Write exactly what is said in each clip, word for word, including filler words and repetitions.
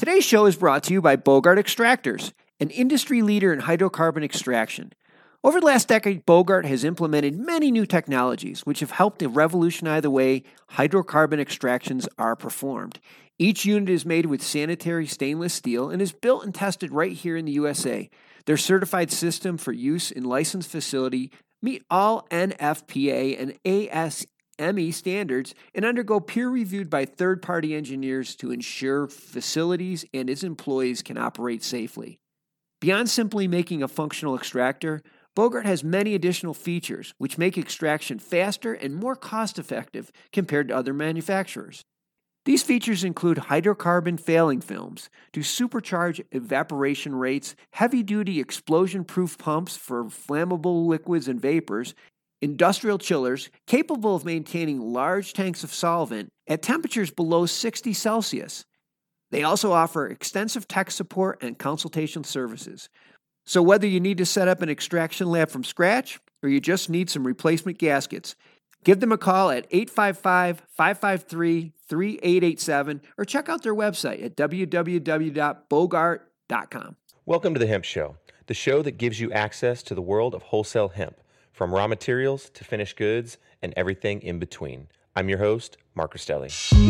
Today's show is brought to you by Bogart Extractors, an industry leader in hydrocarbon extraction. Over the last decade, Bogart has implemented many new technologies which have helped to revolutionize the way hydrocarbon extractions are performed. Each unit is made with sanitary stainless steel and is built and tested right here in the U S A. Their certified system for use in licensed facility meet all N F P A and A S M E standards and undergo peer reviewed by third-party engineers to ensure facilities and its employees can operate safely. Beyond simply making a functional extractor, Bogart has many additional features which make extraction faster and more cost-effective compared to other manufacturers. These features include hydrocarbon failing films to supercharge evaporation rates, heavy-duty explosion-proof pumps for flammable liquids and vapors, industrial chillers capable of maintaining large tanks of solvent at temperatures below sixty Celsius. They also offer extensive tech support and consultation services. So whether you need to set up an extraction lab from scratch or you just need some replacement gaskets, give them a call at eight five five, five five three, three eight eight seven or check out their website at w w w dot bogart dot com. Welcome to The Hemp Show, the show that gives you access to the world of wholesale hemp, from raw materials to finished goods and everything in between. I'm your host, Mark Rastelli.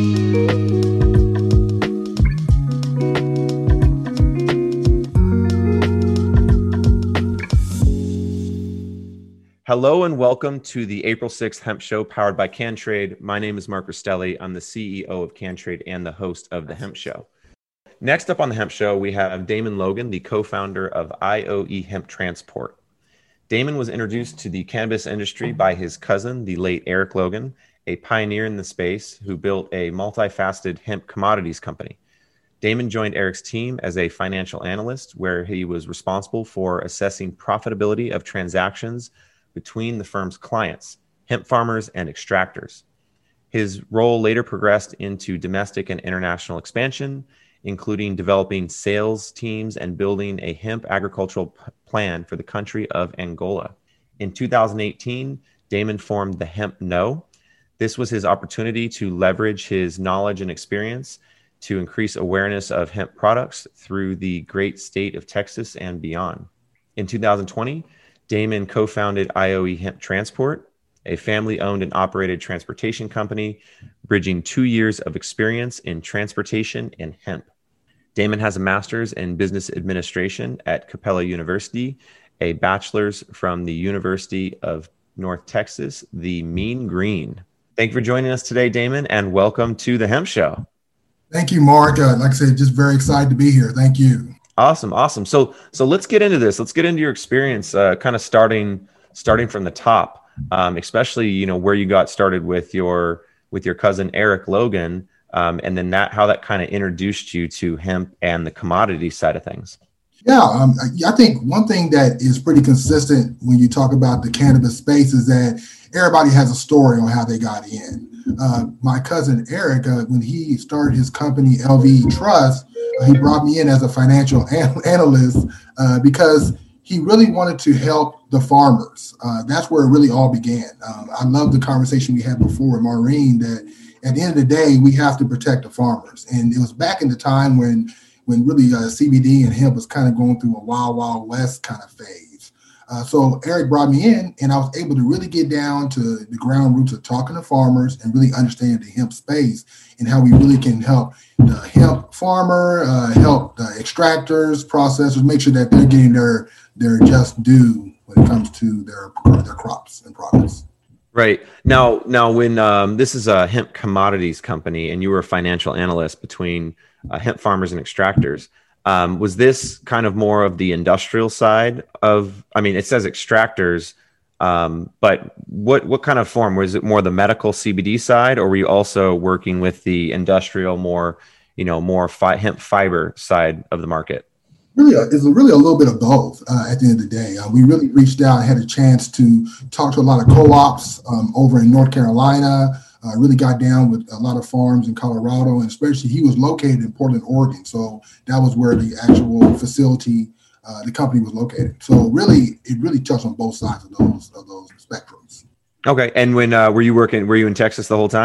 Hello and welcome to the April sixth Hemp Show powered by CanTrade. My name is Mark Rastelli. I'm the C E O of CanTrade and the host of The Hemp Show. Next up on The Hemp Show, we have Damon Logan, the co-founder of I O E Hemp Transport. Damon was introduced to the cannabis industry by his cousin, the late Eric Logan, a pioneer in the space who built a multifaceted hemp commodities company. Damon joined Eric's team as a financial analyst, where he was responsible for assessing profitability of transactions between the firm's clients, hemp farmers and extractors. His role later progressed into domestic and international expansion, including developing sales teams and building a hemp agricultural p- plan for the country of Angola. In two thousand eighteen, Damon formed the Hemp Know. This was his opportunity to leverage his knowledge and experience to increase awareness of hemp products through the great state of Texas and beyond. In two thousand twenty, Damon co-founded I O E Hemp Transport, a family-owned and operated transportation company, bridging two years of experience in transportation and hemp. Damon has a master's in business administration at Capella University, a bachelor's from the University of North Texas, the Mean Green. Thank you for joining us today, Damon, and welcome to The Hemp Show. Thank you, Mark. Uh, like I said, just very excited to be here. Thank you. Awesome, awesome. So, so let's get into this. Let's get into your experience, uh, kind of starting starting from the top, um, especially you know where you got started with your with your cousin Eric Logan, um, and then that how that kind of introduced you to hemp and the commodity side of things. Yeah, um, I think one thing that is pretty consistent when you talk about the cannabis space is that everybody has a story on how they got in. Uh, my cousin Eric, uh, when he started his company L V Trust, uh, he brought me in as a financial an- analyst uh, because he really wanted to help the farmers. Uh, that's where it really all began. Um, I love the conversation we had before with Maureen that at the end of the day, we have to protect the farmers. And it was back in the time when when really uh, C B D and hemp was kind of going through a wild, wild west kind of phase. Uh, so Eric brought me in and I was able to really get down to the ground roots of talking to farmers and really understand the hemp space and how we really can help the hemp farmer, uh, help the extractors, processors, make sure that they're getting their, their just due when it comes to their, their crops and products. Right. Now, now when um, this is a hemp commodities company and you were a financial analyst between uh, hemp farmers and extractors, um, was this kind of more of the industrial side of, I mean, it says extractors, um, but what, what kind of form? Was it more the medical C B D side, or were you also working with the industrial, more, you know, more fi- hemp fiber side of the market? Really, it's really a little bit of both uh, at the end of the day. Uh, we really reached out and had a chance to talk to a lot of co-ops um, over in North Carolina, uh, really got down with a lot of farms in Colorado, and especially he was located in Portland, Oregon. So that was where the actual facility, uh, the company was located. So really, it really touched on both sides of those of those spectrums. Okay. And when uh, were you working, were you in Texas the whole time?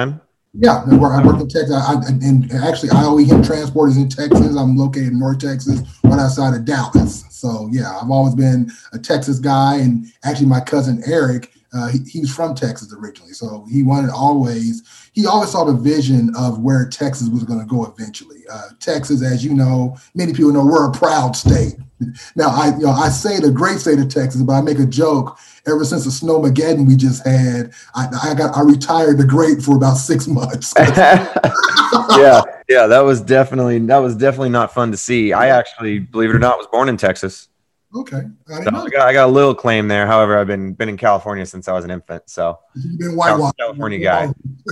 Yeah, I work, I work in Texas. I, I, and actually, I O E Hemp Transport is in Texas. I'm located in North Texas, right outside of Dallas. So yeah, I've always been a Texas guy. And actually, my cousin Eric, uh, he, he was from Texas originally. So he wanted always, he always saw the vision of where Texas was going to go eventually. Uh, Texas, as you know, many people know, we're a proud state. Now, I you know I say the great state of Texas, but I make a joke. Ever since the Snowmageddon we just had, I, I got I retired the great for about six months. yeah, yeah, that was definitely that was definitely not fun to see. I actually, believe it or not, was born in Texas. Okay, I, so I, got, I got a little claim there. However, I've been been in California since I was an infant, so you've been whitewashed. California guy.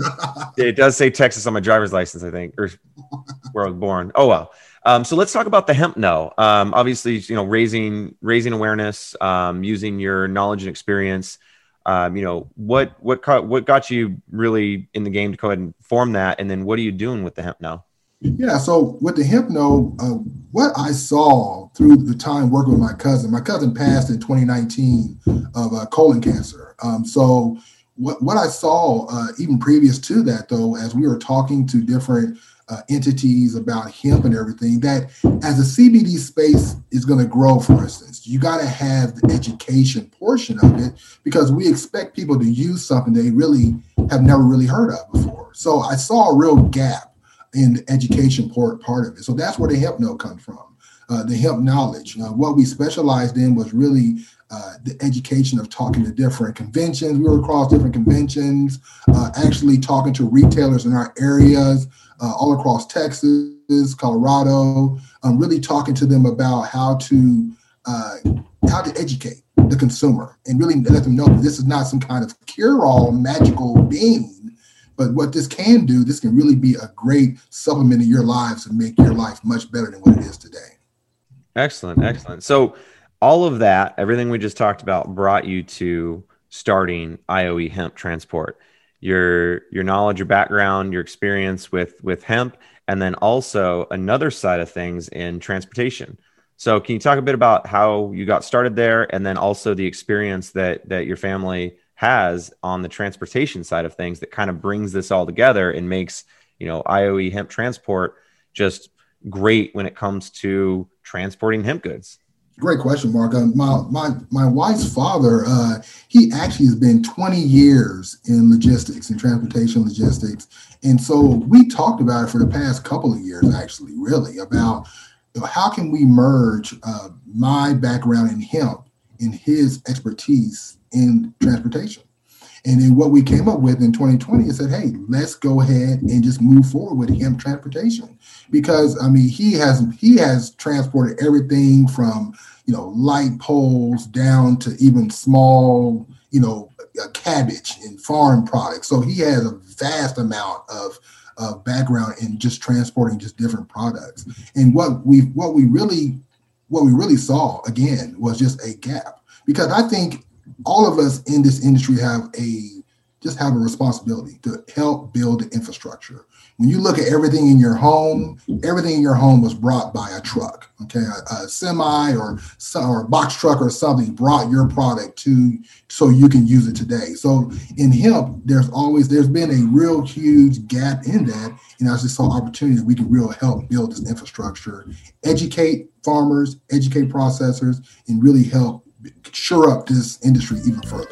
It does say Texas on my driver's license, I think, or where I was born. Oh well. Um, so let's talk about the Hemp Know. Um, obviously, you know, raising raising awareness, um, using your knowledge and experience. Um, you know, what what got, what got you really in the game to go ahead and form that, and then what are you doing with the Hemp Know? Yeah, so with the Hemp Know, uh, what I saw through the time working with my cousin, my cousin passed in twenty nineteen of uh, colon cancer. Um, so what what I saw uh, even previous to that, though, as we were talking to different Uh, entities about hemp and everything, that as the C B D space is going to grow, for instance, you got to have the education portion of it, because we expect people to use something they really have never really heard of before. So I saw a real gap in the education part, part of it. So that's where the Hemp Know comes from, uh, the hemp knowledge. Uh, what we specialized in was really uh, the education of talking to different conventions. We were across different conventions, uh, actually talking to retailers in our areas, Uh, all across Texas, Colorado, um, really talking to them about how to uh, how to educate the consumer and really let them know that this is not some kind of cure-all magical bean, but what this can do, this can really be a great supplement in your lives and make your life much better than what it is today. Excellent, excellent. So all of that, everything we just talked about, brought you to starting I O E Hemp Transport. Your your knowledge, your background, your experience with with hemp, and then also another side of things in transportation. So can you talk a bit about how you got started there, and then also the experience that that your family has on the transportation side of things that kind of brings this all together and makes, you know, I O E Hemp Transport just great when it comes to transporting hemp goods? Great question, Mark. Uh, my my my wife's father, uh, he actually has been twenty years in logistics and transportation logistics, and so we talked about it for the past couple of years, actually, really about, you know, how can we merge uh, my background in hemp and his expertise in transportation. And then what we came up with in twenty twenty is said, hey, let's go ahead and just move forward with hemp transportation. Because, I mean, he has he has transported everything from, you know, light poles down to even small, you know, uh, cabbage and farm products. So he has a vast amount of, of background in just transporting just different products. And what we what we really what we really saw, again, was just a gap. Because I think all of us in this industry have a just have a responsibility to help build the infrastructure. When you look at everything in your home, everything in your home was brought by a truck, okay? A, a semi or, or a box truck or something brought your product to so you can use it today. So in hemp, there's always, there's been a real huge gap in that. And I just saw opportunity that we can really help build this infrastructure, educate farmers, educate processors, and really help shore up this industry even further.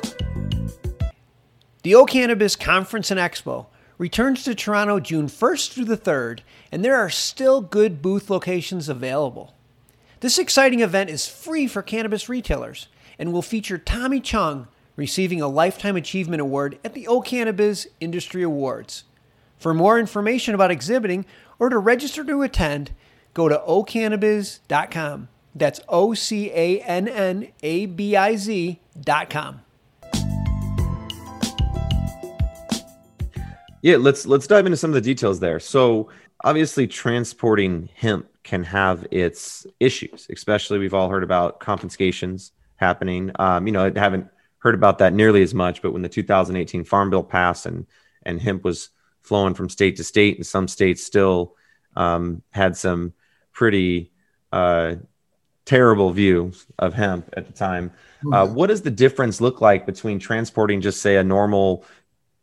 The O Cannabis Conference and Expo returns to Toronto June first through the third, and there are still good booth locations available. This exciting event is free for cannabis retailers and will feature Tommy Chung receiving a Lifetime Achievement Award at the O Cannabis Industry Awards. For more information about exhibiting or to register to attend, go to o cannabiz dot com. That's O C A N N A B I Z dot com. Yeah, let's let's dive into some of the details there. So obviously transporting hemp can have its issues, especially we've all heard about confiscations happening. Um, you know, I haven't heard about that nearly as much, but when the two thousand eighteen Farm Bill passed and and hemp was flowing from state to state, and some states still um, had some pretty uh, terrible views of hemp at the time. Uh, what does the difference look like between transporting just say a normal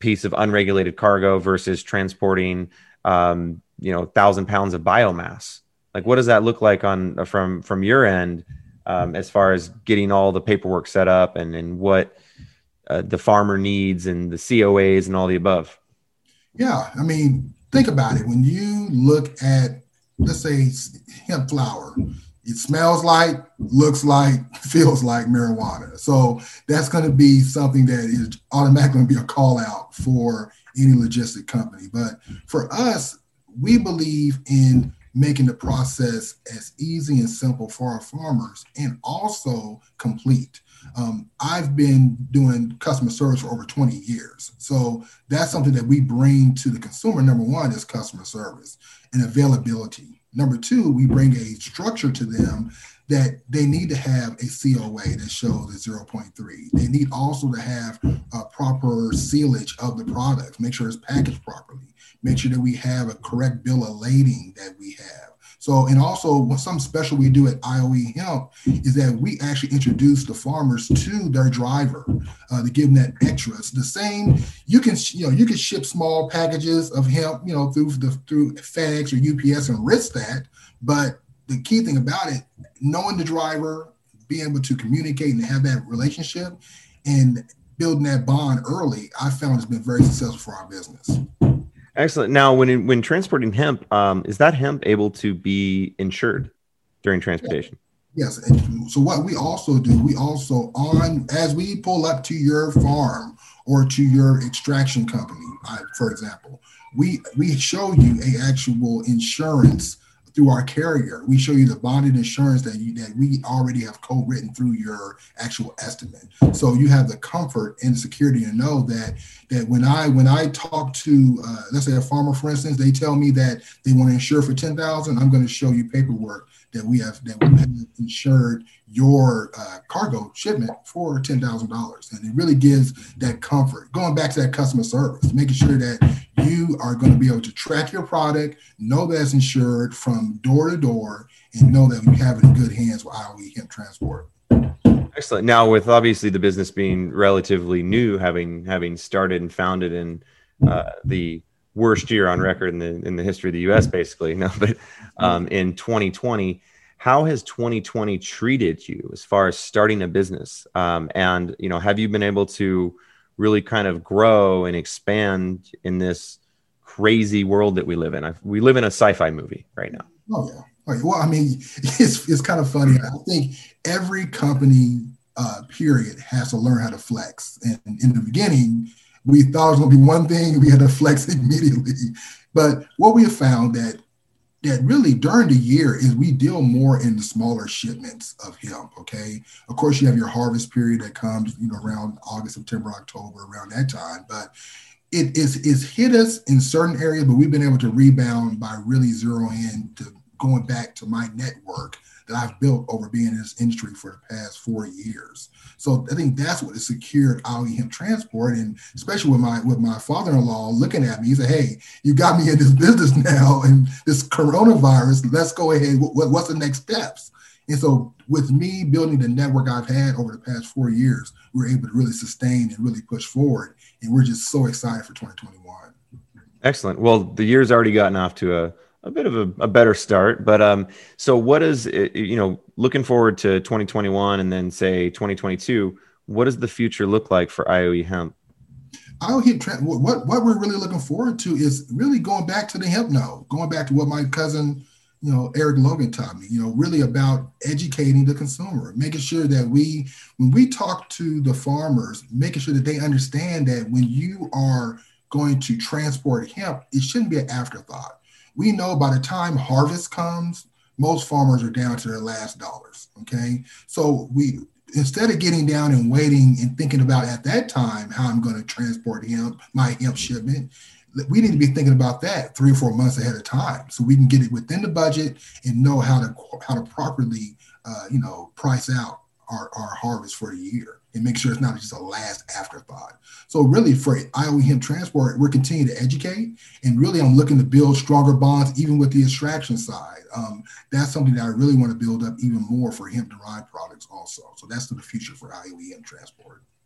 piece of unregulated cargo versus transporting, um, you know, thousand pounds of biomass? Like, what does that look like on from from your end, um, as far as getting all the paperwork set up and and what uh, the farmer needs and the C O As and all the above? Yeah, I mean, think about it. When you look at, let's say, hemp flower, it smells like, looks like, feels like marijuana. So that's going to be something that is automatically going to be a call out for any logistic company. But for us, we believe in making the process as easy and simple for our farmers and also complete. Um, I've been doing customer service for over twenty years. So that's something that we bring to the consumer. Number one is customer service and availability. Number two, we bring a structure to them that they need to have a C O A that shows a zero point three. They need also to have a proper sealage of the product, make sure it's packaged properly, make sure that we have a correct bill of lading that we have. So, and also what some special we do at I O E Hemp is that we actually introduce the farmers to their driver uh, to give them that extras. The same, you can, you know, you can ship small packages of hemp, you know, through the through FedEx or U P S and risk that. But the key thing about it, knowing the driver, being able to communicate and have that relationship and building that bond early, I found has been very successful for our business. Excellent. Now, when when transporting hemp, um, is that hemp able to be insured during transportation? Yes. And so what we also do, we also on as we pull up to your farm or to your extraction company, uh, for example, we we show you a actual insurance through our carrier. We show you the bonded insurance that you that we already have co-written through your actual estimate. So you have the comfort and security to know that that when I when I talk to uh, let's say a farmer, for instance, they tell me that they want to insure for ten thousand dollars, I'm going to show you paperwork that we have that we have insured your uh, cargo shipment for ten thousand dollars. And it really gives that comfort. Going back to that customer service, making sure that you are going to be able to track your product, know that it's insured from door to door, and know that you have it in good hands with I O E Hemp Transport. Excellent. Now, with obviously the business being relatively new, having having started and founded in uh, the worst year on record in the in the history of the U S, basically, no, but um, in twenty twenty, how has twenty twenty treated you as far as starting a business? Um, and you know, have you been able to really kind of grow and expand in this crazy world that we live in? I, we live in a sci-fi movie right now. Oh yeah. Oh, yeah. Well, I mean, it's it's kind of funny. I think every company, uh, period, has to learn how to flex. And in the beginning, we thought it was going to be one thing, we had to flex immediately. But what we have found that that really during the year is we deal more in the smaller shipments of hemp. Okay, of course you have your harvest period that comes, you know, around August, September, October, around that time. But it is is hit us in certain areas, but we've been able to rebound by really zeroing in to going back to my network that I've built over being in this industry for the past four years. So I think that's what has secured I O E Hemp Transport, and especially with my with my father-in-law looking at me, he said, "Hey, you got me in this business now, and this coronavirus. Let's go ahead. What, what's the next steps?" And so, with me building the network I've had over the past four years, we're able to really sustain and really push forward, and we're just so excited for twenty twenty-one. Excellent. Well, the year's already gotten off to a a bit of a, a better start, but um, so what is it, you know, looking forward to twenty twenty-one and then say twenty twenty-two, what does the future look like for I O E Hemp? I O E Hemp, what what we're really looking forward to is really going back to the hemp node, going back to what my cousin, you know, Eric Logan taught me, you know, really about educating the consumer, making sure that we, when we talk to the farmers, making sure that they understand that when you are going to transport hemp, it shouldn't be an afterthought. We know by the time harvest comes, most farmers are down to their last dollars, okay? So we, instead of getting down and waiting and thinking about at that time how I'm going to transport hemp, my hemp shipment, we need to be thinking about that three or four months ahead of time so we can get it within the budget and know how to how to properly, uh, you know, price out our, our harvest for the year and make sure it's not just a last afterthought. So really for I O E Hemp Transport, we're continuing to educate, and really I'm looking to build stronger bonds even with the extraction side. Um, that's something that I really want to build up even more for hemp-derived products also. So that's the future for I O E Hemp Transport.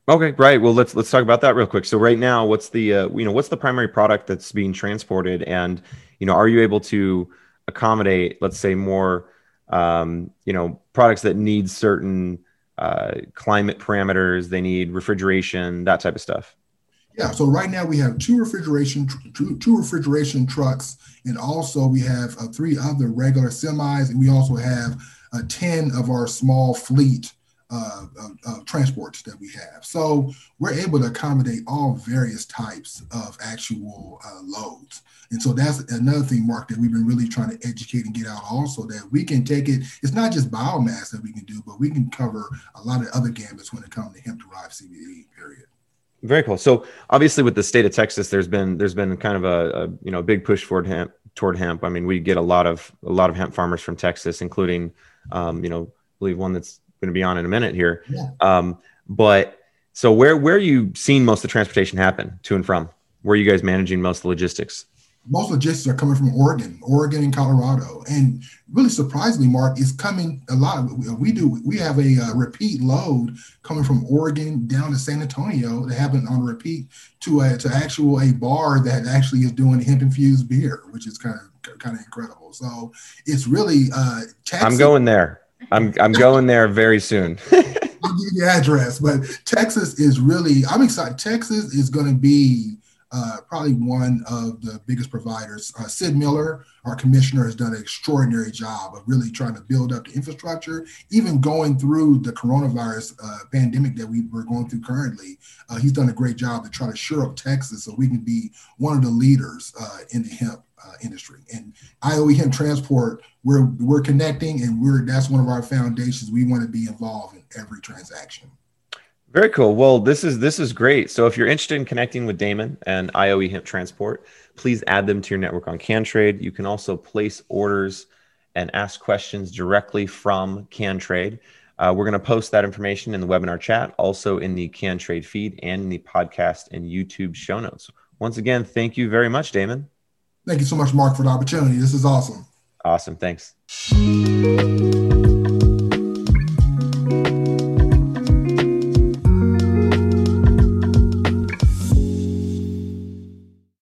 Okay, right. Well, let's let's talk about that real quick. So right now, what's the uh, you know what's the primary product that's being transported, and you know are you able to accommodate, let's say, more um, you know products that need certain uh, climate parameters? They need refrigeration, that type of stuff. Yeah, so right now we have two refrigeration two, two refrigeration trucks, and also we have uh, three other regular semis, and we also have uh, ten of our small fleet uh, uh, uh, transports that we have. So we're able to accommodate all various types of actual uh, loads. And so that's another thing, Mark, that we've been really trying to educate and get out also, that we can take it. It's not just biomass that we can do, but we can cover a lot of other gambits when it comes to hemp-derived C B D, period. Very cool. So obviously with the state of Texas, there's been there's been kind of a, a you know big push toward hemp toward hemp. I mean, we get a lot of a lot of hemp farmers from Texas, including um, you know, I believe one that's going to be on in a minute here. Yeah. Um, but so where where are you seeing most of the transportation happen to and from? Where are you guys managing most of the logistics? Most logistics are coming from Oregon, Oregon and Colorado. And really surprisingly, Mark, it's coming a lot. We do, we have a uh, repeat load coming from Oregon down to San Antonio that happened on a repeat to a, to actual a bar that actually is doing hemp infused beer, which is kind of kind of incredible. So it's really uh, Texas. I'm going there. I'm I'm going there very soon. I'll give you the address, but Texas is really, I'm excited. Texas is going to be Uh, probably one of the biggest providers. Uh, Sid Miller, our commissioner, has done an extraordinary job of really trying to build up the infrastructure, even going through the coronavirus uh, pandemic that we, we're going through currently. Uh, he's done a great job to try to shore up Texas so we can be one of the leaders uh, in the hemp uh, industry. And I O E Hemp Transport, we're, we're connecting, and we're that's one of our foundations. We want to be involved in every transaction. Very cool. Well, this is this is great. So if you're interested in connecting with Damon and I O E Hemp Transport, please add them to your network on CanTrade. You can also place orders and ask questions directly from CanTrade. Uh, we're going to post that information in the webinar chat, also in the CanTrade feed and in the podcast and YouTube show notes. Once again, thank you very much, Damon. Thank you so much, Mark, for the opportunity. This is awesome. Awesome. Thanks.